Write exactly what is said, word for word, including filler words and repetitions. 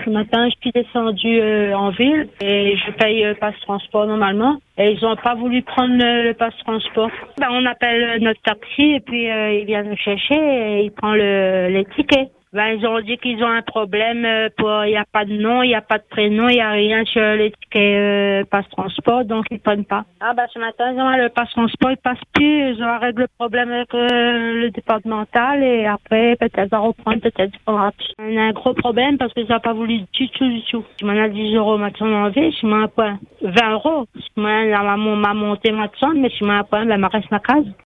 Ce matin, je suis descendue euh, en ville et je paye le passe transport normalement. Et ils n'ont pas voulu prendre le, le passe transport. Ben, on appelle notre taxi et puis euh, il vient nous chercher et il prend le, les tickets. Ben, ils ont dit qu'ils ont un problème, euh, pour, il n'y a pas de nom, il n'y a pas de prénom, il n'y a rien sur les tickets euh, passe transport, donc ils ne prennent pas. Ah ben ce matin, ils ont le passe transport, il passe plus, ils ont réglé le problème avec euh, le départemental et après peut-être ça reprendre, peut-être ça prendra plus. On a un gros problème parce qu'ils n'ont pas voulu du tout, du tout. Je m'en ai dix euros maintenant en vie, je m'en ai pas vingt euros. Je m'en ai m'a monté maintenant, mais je m'en ai pas, ben, me reste ma case.